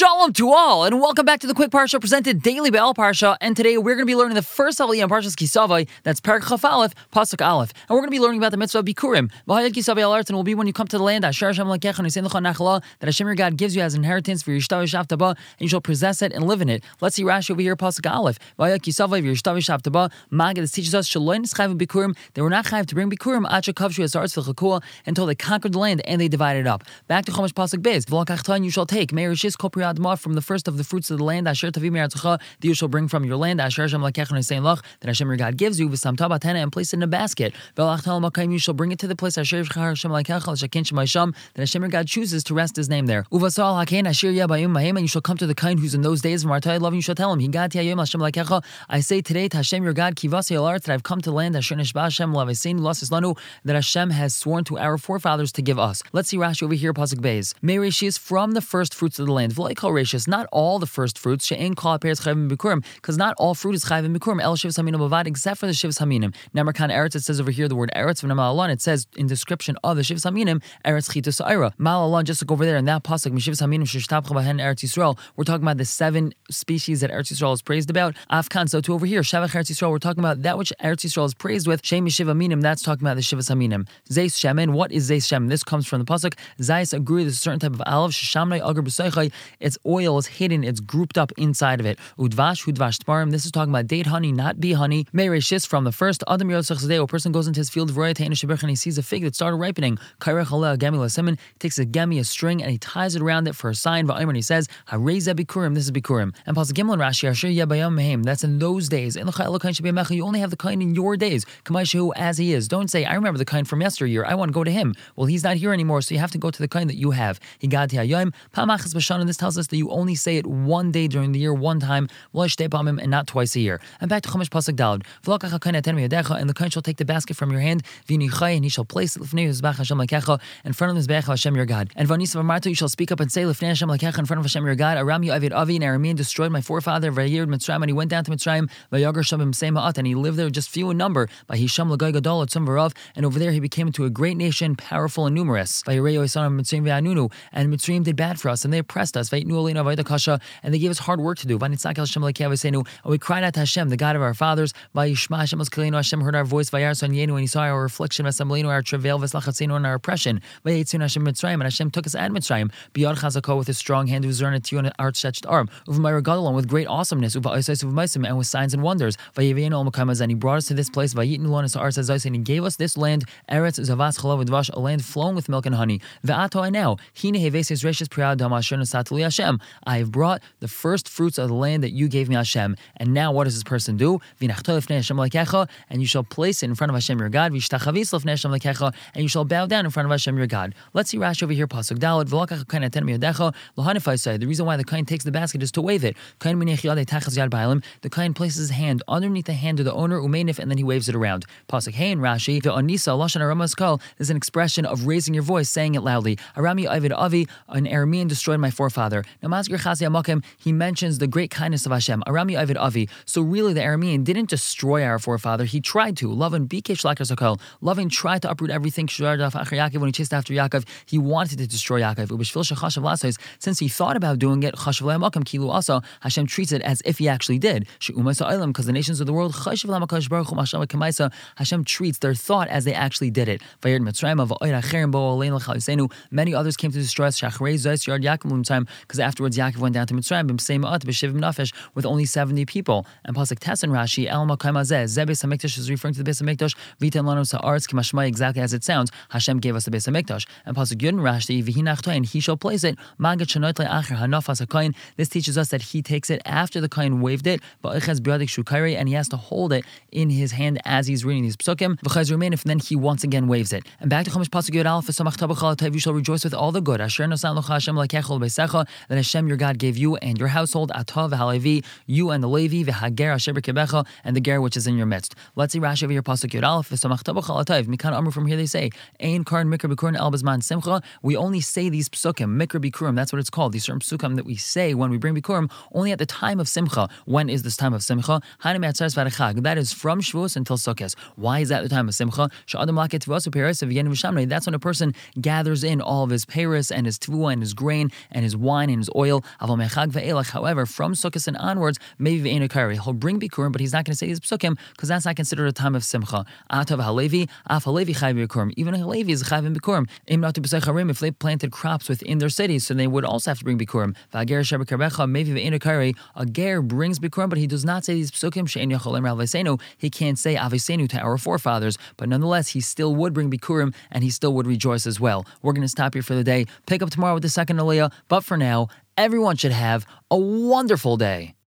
Shalom to all, and welcome back to the Quick Parsha presented daily by Al Parsha. And today we're going to be learning the first aliyah in Parshas Kisavai. That's Perek Chaf Aleph, Pasuk Aleph, and we're going to be learning about the mitzvah of Bikurim. V'hayad Kisavai al Arts, and will be when you come to the land. Asher Hashem Lakecha Nisein Lecha Nachala, that Hashem your God gives you as inheritance for Yishtav Shavtaba, and you shall possess it and live in it. Let's see Rashi over here, Pasuk Aleph. V'hayad Kisavai Yishtav Shavtaba. Magid, this teaches us Shalom Nischayv Bikurim. They were not chayv to bring Bikurim Acha Kavshu as Arts V'chakua until they conquered the land and they divided it up. Back to Chumash Pasuk Bez. V'lakachtan you shall take Meir Shis Kol Pri Adma from the first of the fruits of the land, Asher Tavi Me'artzecha, that you shall bring from your land, Asher Hashem Lakecha Nisein Lach, that Hashem your God gives you, V'samta Batena, and place it in a basket. V'lachtal Makayim, you shall bring it to the place Asher Hashem Lakecha L'shakin Shemay Sham, that Hashem your God chooses to rest His name there. Uvasal Hakein Asher Yabayim Mahem, and you shall come to the kind who's in those days. V'martai Love, you shall tell him, Higati Hayom Hashem Lakecha, I say today to Hashem your God, Kivasi Al Arts, that I've come to the land Asher Nishba Hashem Lavesein Lasis Lanu, that Hashem has sworn to our forefathers to give us. Let's see Rashi over here, Pasuk Beis. Meirishis, from the first fruits of the land. V'loikal Rashis, not all the first fruits, she'ein kol peretz chayvim bikurim, because not all fruit is chayvim bikurim, el shivs haminim bavad, except for the shivs haminim. Nemerkan eretz, it says over here the word eretz, v'nam alon, it says in description of the shivs haminim, eretz chitus ha'ira. Mal alon, just look over there in that pasuk, mishivs haminim sheshtabcha bahen eretz Yisrael, we're talking about the 7 species that Eretz Yisrael is praised about. Afkan, so to over here, shavach Eretz Yisrael, we're talking about that which Eretz Yisrael is praised with. Shem mishiv haminim, that's talking about the shivs haminim. Zeis shemen, what is zeis shemen? This comes from the pasuk, Zeis agree, there's a certain type of olive, sheshamnei agar b'seichai, its oil is hidden, it's grouped up inside of it. Udvash, hudvash tmarim. This is talking about date honey, not bee honey. Meireshis, from the first. Adam yosach zadeh. A person goes into his field of royalty and he sees a fig that started ripening. Kairech aleh gemi lasemin. Takes a gemi, a string, and he ties it around it for a sign. Va'aymer, he says, Harei bikurim. This is bikurim. And Pasuk Gimel and Rashi, Asher yabayam mehem. That's in those days. In l'chai elokain shebemecha. You only have the kind in your days. Kamaishu, as he is. Don't say, I remember the kind from yesteryear. I want to go to him. Well, he's not here anymore, so you have to go to the kind that you have. Higati hayom pamachas b'shan. And this tells us that you only say it one day during the year, one time, and not twice a year. And back to Chumash Pasuk Daled. And the kohen shall take the basket from your hand, and he shall place it in front of the Mizbeach Hashem your God. And you shall speak up and say, in front of Hashem your God, Aram Avid Avi, and Aramean destroyed my forefather, Vayir Mitzrayim, and he went down to Mitzrayim, Vayagar Shabim Sema'at, and he lived there just few in number, by Hisham Lagai Gadol at Tzumvarav, and over there he became into a great nation, powerful and numerous. And Mitzrayim did bad for us, and they oppressed us, and they gave us hard work to do. And we cried out to Hashem, the God of our fathers. Hashem heard our voice, and he saw our affliction, our travail, and our oppression. And Hashem took us at Mitzrayim, with his strong hand, and an outstretched arm, and with great awesomeness, and with signs and wonders. And he brought us to this place, and he gave us this land, a land flowing with milk and honey. And now, I have brought the first fruits of the land that you gave me, Hashem. And now what does this person do? And you shall place it in front of Hashem your God. And you shall bow down in front of Hashem your God. Let's see Rashi over here, Pasuk Daled. The reason why the kohen takes the basket is to wave it. The kohen places his hand underneath the hand of the owner, and then he waves it around. Pasuk Hey in Rashi, is an expression of raising your voice, saying it loudly. Arami Avid Avi, an Aramean destroyed my forefather. Now he mentions the great kindness of Hashem. Arami Avid Avi. So really the Aramean didn't destroy our forefather. He tried to. Lovin tried to uproot everything. When he chased after Yaakov, he wanted to destroy Yaakov. Since he thought about doing it, Hashem treats it as if he actually did. Because the nations of the world, Hashem treats their thought as they actually did it. Many others came to destroy us, because afterwards Yaakov went down to Mitzrayim with only 70 people. And Pasuk Tes and Rashi, Beis Hamikdash is referring to the Beis Hamikdash, Vitan Lanu Sa'aretz Kimashmai, exactly as it sounds. Hashem gave us the Beis Hamikdash. And Pasuk Yud and Rashi, V'hinachtoin, he shall place it. Magad Shanoitle Acher Hanafas HaKoin. This teaches us that he takes it after the kohen waved it, and he has to hold it in his hand as he's reading these psukim. And then he once again waves it. And back to Chumash Pasuk Yud Aleph, you shall rejoice with all the good. Asher Nasan Locha Hashem Lakechol Beisecha, that Hashem your God gave you and your household, Atav Halevi, you and the Levi, V'Hager Asher B'Kebecha, and the ger which is in your midst. Let's see Rashi over here, Pasuk Yud Aleph, Mikan Amru, from here they say, Ein Karn Mikra Bikurim El Bazman Simcha. We only say these psukim, Mikra Bikurim, that's what it's called, these certain psukim that we say when we bring Bikurim, only at the time of Simcha. When is this time of Simcha? That is from Shavuos until Sukkot. Why is that the time of Simcha? That's when a person gathers in all of his peiros and his tvua and his grain and his wine wine and his oil. However, from Sukkot and onwards, maybe ve'enu kari. He'll bring bikurim, but he's not going to say these psukim because that's not considered a time of simcha. Atav halevi, af halevi chayv bikurim. Even a halevi is chayv in bikurim. If they planted crops within their cities, so they would also have to bring bikurim. V'ager shebekarbecha, maybe ve'enu kari. A ger brings bikurim, but he does not say these psukim. She'en yacholem avosenu. He can't say avosenu to our forefathers, but nonetheless, he still would bring bikurim and he still would rejoice as well. We're going to stop here for the day. Pick up tomorrow with the second aliyah, but for now, everyone should have a wonderful day.